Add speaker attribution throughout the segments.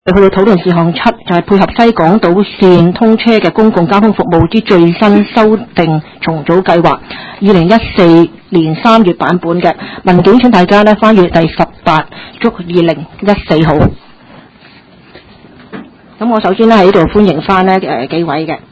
Speaker 1: 去到討論事項7，就係配合西港島線通車嘅公共交通服務之最新修訂重組計劃2014年3月版本嘅文件，請大家呢翻閱第18足2014號。咁我首先呢喺呢度歡迎翻呢幾位嘅，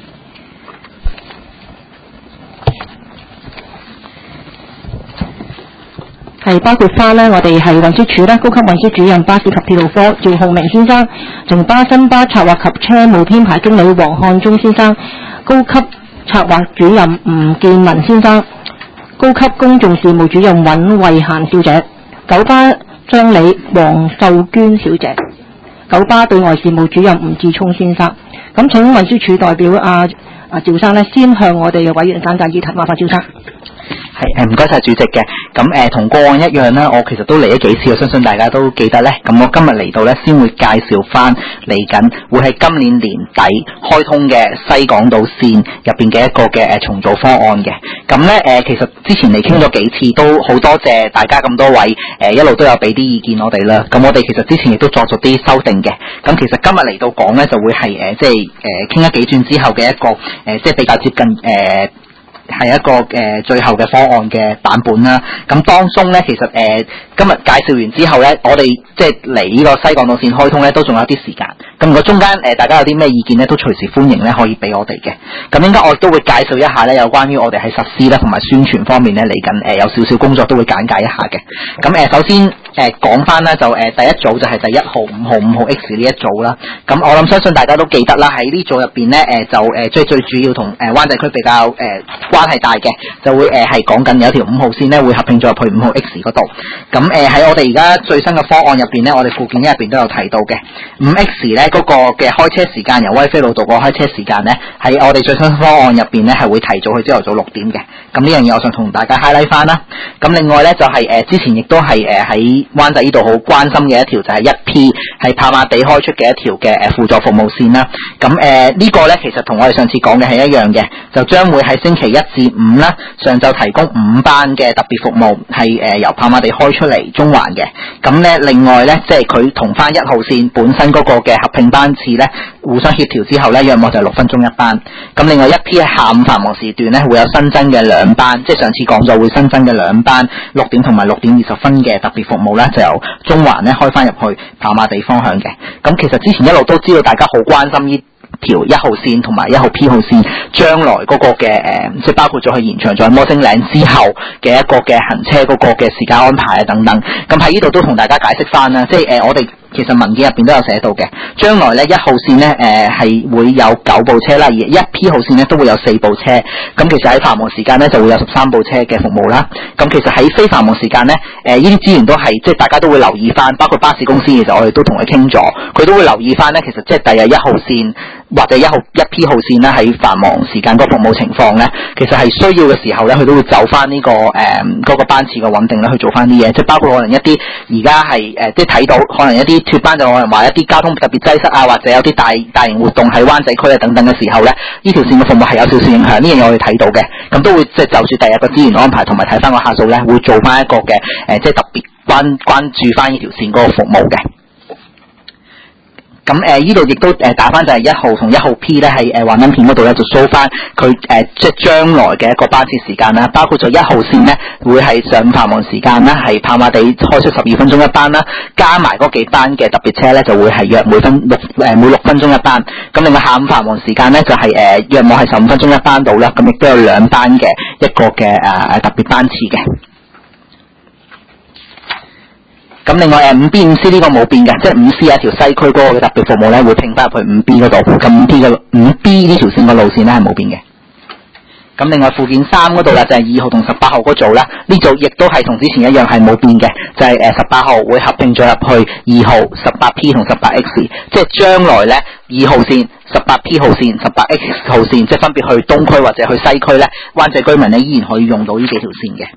Speaker 1: 係包括翻呢，我哋係運輸署呢高級運輸主任巴士及鐵路科趙浩明先生，城巴新巴策劃及車務編排經理黃漢忠先生，高級策劃主任吳建文先生，高級公眾事務主任尹慧嫻小姐，九巴張理黃秀娟小姐，九巴對外事務主任吳志聰先生。咁請運輸署代表趙生呢先向我哋嘅委員簡介議題，麻煩趙生。
Speaker 2: 唔該晒主席嘅。咁同過往一樣啦，我其實都嚟咗幾次，我相信大家都記得咧。咁我今日嚟到咧，先會介紹翻嚟緊會喺今年年底開通嘅西港島線入邊嘅一個嘅重組方案嘅。咁咧其實之前嚟傾咗幾次，都好多謝大家咁多位一路都有俾啲意見我哋啦。咁我哋其實之前亦都作咗啲修訂嘅。咁其實今日嚟到講咧，就會係即係傾咗幾轉之後嘅一個即係比較接近係一個最後嘅方案嘅版本啦。咁當中咧，其實今日介紹完之後咧，我哋即係嚟呢個西港島線開通咧，都仲有啲時間。咁如果中間大家有啲咩意見咧，都隨時歡迎咧，可以俾我哋嘅。咁應該我都會介紹一下咧，有關於我哋喺實施啦同埋宣傳方面咧，嚟緊有少少工作都會簡介一下嘅。咁首先講翻咧，就第一組就係第1號、5號、5號 X 呢一組啦。咁我諗相信大家都記得啦，喺呢組入邊咧就最主要同灣仔區比較關係大嘅，就會係講緊有條5號線咧會合併咗入去5號 X 嗰度。咁喺我哋而家最新嘅方案入邊咧，我哋附件1入邊都有提到嘅5X 咧嗰個嘅開車時間由威菲路道個開車時間咧，喺我哋最新方案入邊咧係會提早去朝頭早6點嘅。咁呢樣嘢我想同大家 highlight 翻啦。咁另外咧就係之前亦都係喺灣仔呢度好關心嘅一條就係1P 係跑馬地開出嘅一條嘅輔助服務線啦。咁呢個咧其實同我哋上次講嘅係一樣嘅，就將會喺星期1至5啦，上晝提供5班嘅特別服務，係由跑馬地開出嚟中環嘅。咁咧另外咧即係佢同翻1號線本身嗰個嘅合併班次咧互相協調之後咧，約莫就係6分鐘一班。咁另外1P 喺下午繁忙時段咧會有新增嘅2班，即係上次講咗會新增嘅2班6點同埋6點20分嘅特別服務咧，就由中環咧開翻入去跑馬地方向嘅。咁其實之前一路都知道大家好關心呢條1號線同埋1號 P 號線將來嗰個嘅即係包括咗去延長咗摩星嶺之後嘅一個嘅行車嗰個嘅時間安排啊等等。咁喺呢度都同大家解釋翻啦，即係我哋其實文件入邊都有寫到嘅，將來咧1號線咧係會有9部車啦，而1P 號線咧都會有4部車。咁其實喺繁忙時間咧就會有13部車嘅服務啦。咁其實喺非繁忙時間咧呢啲資源都係即係大家都會留意翻，包括巴士公司其實我哋都同佢傾咗，佢都會留意翻咧，其實即係第日1號線或者1P 號線咧喺繁忙時間個服務情況咧，其實係需要嘅時候咧，佢都會走翻呢個嗰個班次嘅穩定咧去做翻啲嘢，即係包括可能一啲而家係即係睇到可能一啲脫班就可能話一啲交通特別擠塞啊，或者有啲大型活動喺灣仔區啊等等嘅時候咧，呢條線嘅服務係有少少影響，呢樣嘢我哋睇到嘅，咁都會即係就住第日個資源安排同埋睇翻個下數咧，會做翻一個嘅即係特別關注翻呢條線嗰個服務嘅。咁呢度亦都打翻就係1號同1號 P 咧喺幻燈片嗰度咧就 show 翻佢即係將來嘅一個班次時間啦，包括咗1號線咧會係上午繁忙時間啦，係跑馬地開出12分鐘一班啦，加埋嗰幾班嘅特別車咧就會係約每6分鐘一班。咁另外下午繁忙時間咧就係約莫係15分鐘一班到啦，咁亦都有2班嘅一個嘅特別班次嘅。咁另外5B 5C 呢個冇變嘅，即係5C 一條西區嗰個嘅特別服務咧會拼翻入去5B 嗰度，咁 5B 呢條線個路線咧係冇變嘅。咁另外附件3嗰度啦，就係2號同18號嗰組啦，呢組亦都係同之前一樣係冇變嘅，就係18號會合併咗入去2號 18P 同 18X， 即係將來咧2號線 18P 號線 18X 號線，即係分別去東區或者去西區咧，灣仔居民咧依然可以用到呢幾條線嘅。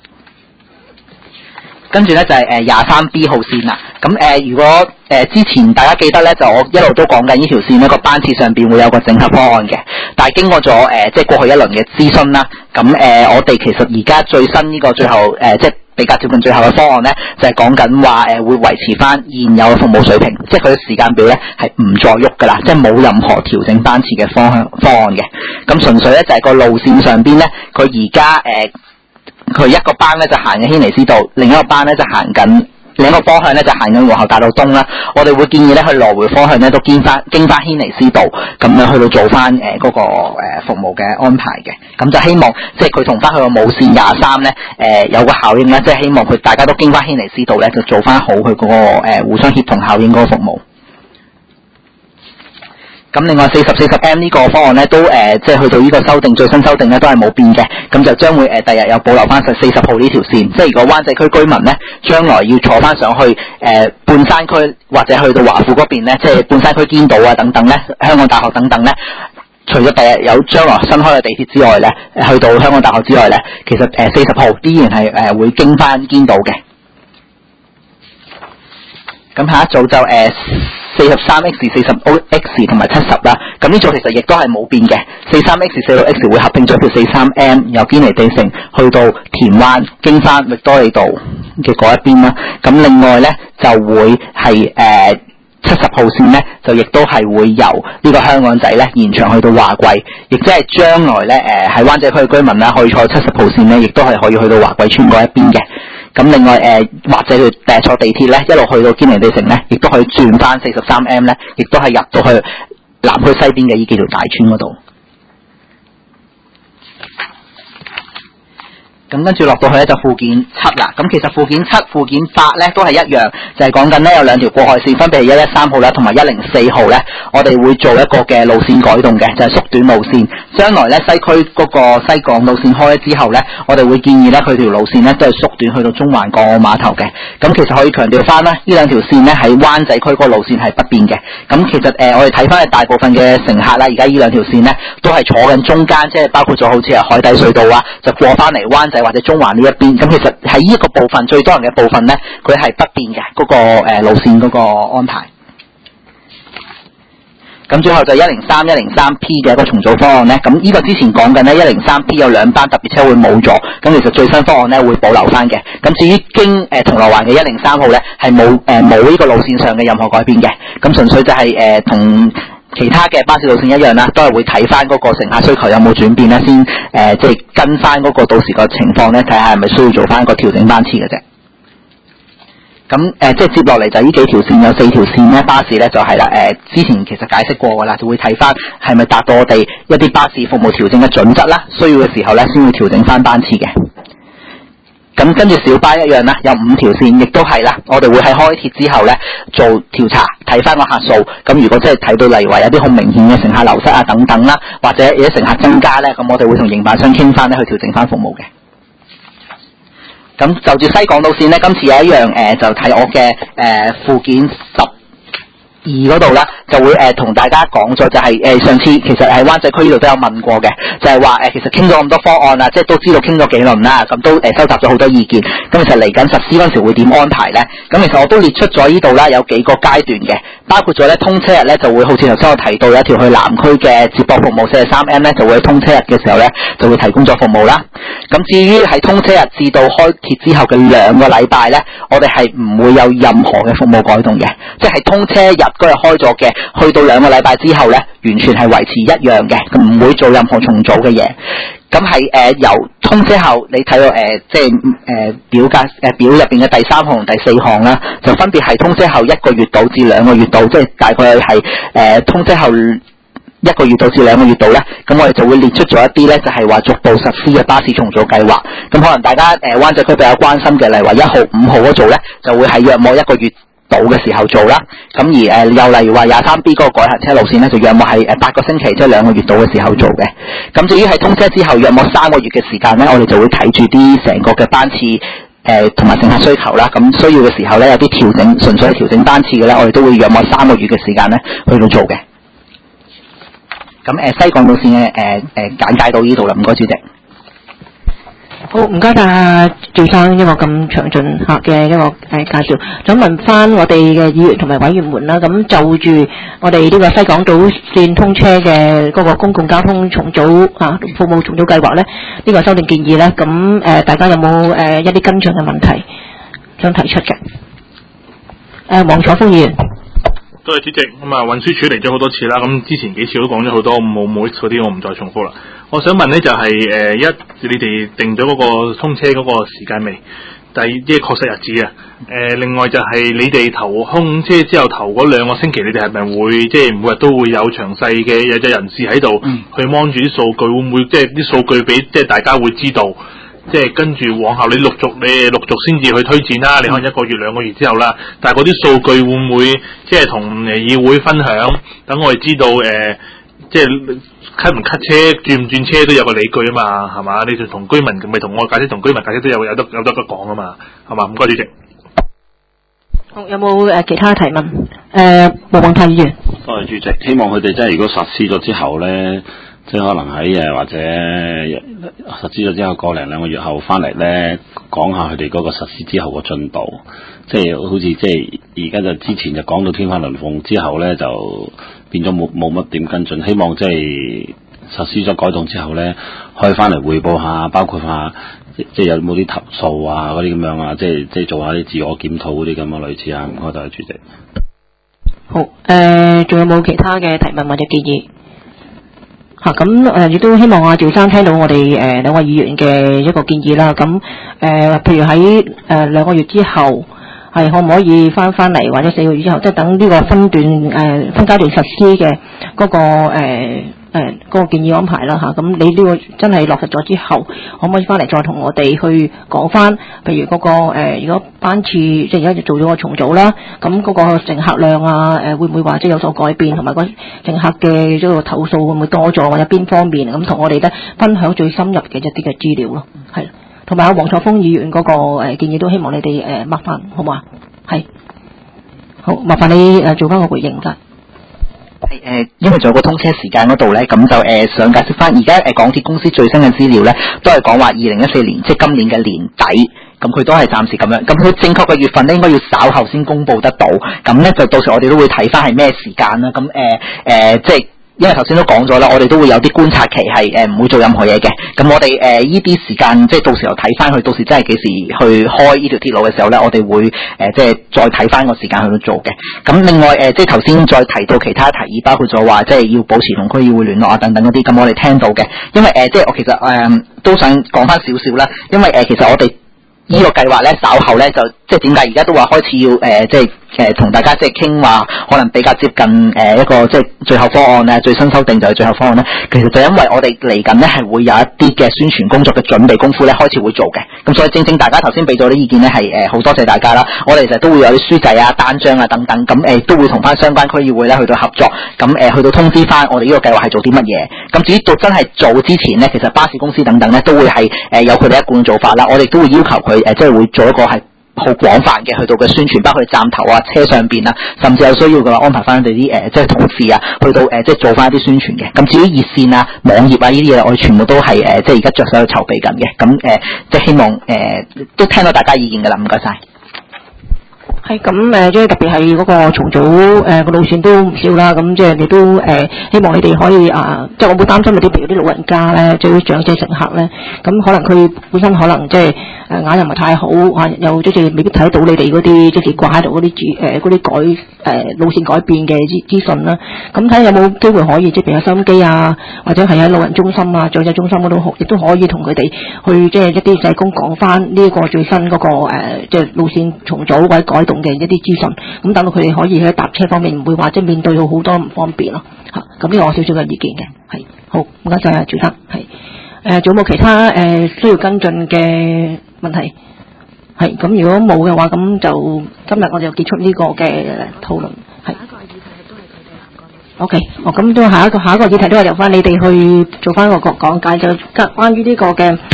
Speaker 2: 跟住咧就係23B 號線啦。咁如果之前大家記得咧，就我一路都講緊呢條線呢個班次上邊會有個整合方案嘅。但係經過咗即係過去一輪嘅諮詢啦，咁我哋其實而家最新呢個最後即係比較接近最後嘅方案咧，就係講緊話會維持翻現有嘅服務水平，即係佢嘅時間表咧係唔再喐噶啦，即係冇任何調整班次嘅方案嘅。咁純粹咧就係個路線上邊咧，佢而家佢一個班咧就行緊軒尼詩道，另一個班咧就行緊。另一個方向咧就行緊皇后大道東啦，我哋會建議咧去來回方向咧都經翻軒尼詩道，咁樣去到做翻嗰個服務嘅安排嘅，咁就希望即係佢同翻佢個母線23咧有個效應咧，即係希望佢大家都經翻軒尼詩道咧就做翻好佢嗰個互相協同效應嗰個服務。咁另外40M 呢個方案咧都即係去到呢個最新修訂咧都係冇變嘅，咁就將會第日有保留翻40號呢條線，即係如果灣仔區居民咧將來要坐翻上去半山區或者去到華富嗰邊咧，即係半山區堅道啊等等咧，香港大學等等咧，除咗第日有將來新開嘅地鐵之外咧，去到香港大學之外咧，其實40號依然係會經翻堅道嘅。咁下一組就43X、40X 同埋70啦，咁呢組其實亦都係冇變嘅。43X、46X 會合併咗條43M，由堅尼地城去到田灣，經翻域多利道嘅嗰一邊啦。咁另外咧就會係70號線咧，就亦都係會由呢個香港仔咧延長去到華貴，亦即係將來咧喺灣仔區嘅居民啦，可以坐70號線咧，亦都係可以去到華貴村嗰一邊嘅。咁另外或者佢坐地鐵咧，一路去到堅尼地城咧，亦都可以轉翻43M咧，亦都係入到去南區西邊嘅呢幾條大村嗰度。咁跟住落到去咧就附件7啦。咁其實附件7、附件8咧都係一樣，就係講緊咧有兩條過海線，分別係113號啦同埋104號咧，我哋會做一個嘅路線改動嘅，就係縮短路線。將來咧西區嗰個西港路線開咗之後咧，我哋會建議咧佢條路線咧都係縮短去到中環港澳碼頭嘅。咁其實可以強調翻啦，呢兩條線咧喺灣仔區嗰個路線係不變嘅。咁其實我哋睇翻大部分嘅乘客啦，而家呢兩條線咧都係坐緊中間，即係包括咗好似係海底隧道啊，就過翻嚟灣仔或者中環呢一邊。咁其實喺呢一個部分最多人嘅部分咧，佢係不變嘅嗰個路線嗰個安排。咁最後就103P 嘅一個重組方案咧，咁呢個之前講緊咧103P 有兩班特別車會冇咗，咁其實最新方案咧會保留翻嘅。咁至於經銅鑼灣嘅103號咧係冇呢個路線上嘅任何改變嘅，咁純粹就係同其他嘅巴士路線一樣啦，都係會睇翻嗰個乘客需求有冇轉變咧，先即係跟翻嗰個到時個情況咧，睇下係咪需要做翻一個調整班次嘅啫。咁即係接落嚟就呢幾條線，有4條線咧，巴士咧就係啦，之前其實解釋過噶啦，就會睇翻係咪達到我哋一啲巴士服務調整嘅準則啦，需要嘅時候咧先會調整翻班次嘅。咁跟住小巴一樣啦，有5條線，亦都係啦，我哋會喺開鐵之後咧做調查，睇翻個客數。咁如果真係睇到例如話有啲好明顯嘅乘客流失啊等等啦，或者有啲乘客增加咧，咁我哋會同營辦商傾翻咧去調整翻服務嘅。咁就住西港島線咧，今次有一樣就睇我嘅附件12嗰度啦，就會同大家講咗，就係上次其實喺灣仔區呢度都有問過嘅，就係話其實傾咗咁多方案啦，即係都知道傾咗幾輪啦，咁都收集咗好多意見。咁其實嚟緊實施嗰陣時會點安排咧？咁其實我都列出咗呢度啦，有幾個階段嘅，包括咗咧通車日咧就會好似頭先我提到有一條去南區嘅接駁服務43M咧，就會喺通車日嘅時候咧就會提供咗服務啦。咁至於喺通車日至到開鐵之後嘅2個禮拜咧，我哋係唔會有任何嘅服務改動嘅，即係通車日嗰日開咗嘅，去到2個禮拜之後咧，完全係維持一樣嘅，佢唔會做任何重組嘅嘢。咁係由通車後，你睇到即係表入邊嘅第3項同第4項啦，就分別係通車後1個月到至2個月到，即係大概係通車後1個月到至2個月度咧，咁我哋就會列出咗一啲咧，就係話逐步實施嘅巴士重組計劃。咁可能大家灣仔區比較關心嘅，例如話1號、5號嗰組咧，就會喺約莫1個月到嘅時候做啦。咁而又例如話23B 嗰個改行車路線咧，就約莫係8個星期，即係2個月到嘅時候做嘅。咁至於喺通車之後約莫3個月嘅時間咧，我哋就會睇住啲成個嘅班次同埋乘客需求啦。咁需要嘅時候咧，有啲調整，純粹係調整班次嘅咧，我哋都會約莫3個月嘅時間咧去到做嘅。咁西港島線嘅簡介到呢度啦，唔該主席。
Speaker 1: 好，唔該晒趙生一個咁詳盡嘅一個介紹。想問翻我哋嘅議員同埋委員們啦，咁就住我哋呢個西港島線通車嘅嗰個公共交通重組服務重組計劃咧，呢個修訂建議咧，咁大家有冇一啲跟進嘅問題想提出嘅？黃楚鋒議員。
Speaker 3: 多謝主席。咁運輸署嚟咗好多次啦，咁之前幾次都講咗好多冇嗰啲，我唔再重複啦。我想問呢就係你哋定咗嗰個通車嗰個時間未？第二即係確實日子啊。另外就係你哋通車之後頭嗰2個星期，你哋係咪會即係每日都會有詳細嘅有隻人士喺度去望住啲數據，會唔會即係啲數據俾即係大家會知道？即係跟住往後你陸續先至去推薦啦，你可能1個月2個月之後啦，但係嗰啲數據會唔會即係同議會分享，等我哋知道即係cut唔cut車轉唔轉車都有個理據啊嘛，係嘛？你就同居民咪同我解釋，同居民解釋都有得講啊嘛，係嘛？唔該主席。
Speaker 1: 好，有冇其他提問？黃宏泰議員。
Speaker 4: 多謝主席，希望佢哋真係如果實施咗之後咧，即係可能喺或者實施咗之後個零2個月後翻嚟咧，講下佢哋嗰個實施之後個進度，即係好似即係而家就之前就講到天花龍鳳，之後咧就變咗冇乜點跟進，希望即係實施咗改動之後咧，可以翻嚟匯報下，包括下即係有冇啲投訴啊嗰啲咁樣啊，即係做下啲自我檢討嗰啲咁啊類似啊，唔該，多謝主席。
Speaker 1: 好，仲有冇其他嘅提問或者建議？咁亦都希望趙生聽到我哋2位議員嘅一個建議啦。咁譬如喺2個月之後，係可唔可以翻嚟，或者4個月之後，即係等呢個分階段實施嘅嗰個建議安排啦嚇。咁你呢個真係落實咗之後，可唔可以翻嚟再同我哋去講翻？譬如嗰個如果班次即係而家就做咗個重組啦，咁嗰個乘客量會唔會話即係有所改變，同埋個乘客嘅嗰個投訴會唔會多咗，或者邊方面咁同我哋咧分享最深入嘅一啲嘅資料咯，係。同埋黃楚鋒議員嗰個建議都希望你哋默翻，好唔好啊？係。好，麻煩你做翻個回應㗎。
Speaker 2: 因為仲有個通車時間嗰度咧，咁就想解釋翻，而家港鐵公司最新嘅資料咧，都係講話2014年，即係今年嘅年底，咁佢都係暫時咁樣。咁佢正確嘅月份咧，應該要稍後先公佈得到。咁咧就到時我哋都會睇翻係咩時間啦。咁即係。因為頭先都講咗啦，我哋都會有啲觀察期係唔會做任何嘢嘅。咁我哋呢啲時間即係到時候睇翻佢，到時真係幾時去開呢條鐵路嘅時候咧，我哋會即係再睇翻個時間去到做嘅。咁另外即係頭先再提到其他提議，包括咗話即係要保持同區議會聯絡啊等等嗰啲，咁我哋聽到嘅。因為即係我其實都想講翻少少啦，因為其實我哋呢個計劃咧稍後咧就即係點解而家都話開始要即係同大家即係傾話，可能比較接近一個即係最後方案咧，最新修訂就係最後方案咧。其實就因為我哋嚟緊咧係會有一啲嘅宣傳工作嘅準備功夫咧，開始會做嘅。咁所以正大家頭先俾咗啲意見咧，係好多謝大家啦。我哋其實都會有啲書仔啊、單張啊等等，咁都會同翻相關區議會咧去到合作，咁去到通知翻我哋呢個計劃係做啲乜嘢。咁至於到真係做之前咧，其實巴士公司等等咧都會係有佢哋一貫做法啦。我哋都會要求佢即係會做一個係好廣泛嘅去到嘅宣傳，包括站頭啊、車上邊啊，甚至有需要嘅話安排翻佢哋啲即係同事啊，去到即係做翻一啲宣傳嘅。咁至於熱線啊、網頁啊呢啲嘢，我哋全部都係即係而家着手去籌備緊嘅。咁即係希望都聽到大家意見㗎啦，唔該晒。
Speaker 1: 係咁即係特別係嗰個重組個路線都唔少啦，咁即係你都希望你哋可以即係我會擔心有啲譬如啲老人家咧，即係啲長者乘客咧，咁可能佢本身可能即係眼又唔係太好又即係未必睇到你哋嗰啲即係掛喺度嗰啲嗰啲路線改變嘅資訊啦。咁睇下有冇機會可以即係譬如收音機啊，或者係喺老人中心啊、長者中心嗰度亦都可以同佢哋去即係一啲社工講翻呢一個最新嗰個即係路線重組或者改動嘅一啲資訊，咁等到佢哋可以喺搭車方面唔會話即係面對到好多唔方便咯嚇。咁呢個我少少嘅意見嘅，係好唔該曬趙生，係仲有冇其他需要跟進嘅問題？係咁，如果冇嘅話，咁就今日我哋就結束呢個嘅討論。係。下一個議題都係佢哋兩個。OK，咁都下一個議題都係由翻你哋去做翻個講解，就關於呢個嘅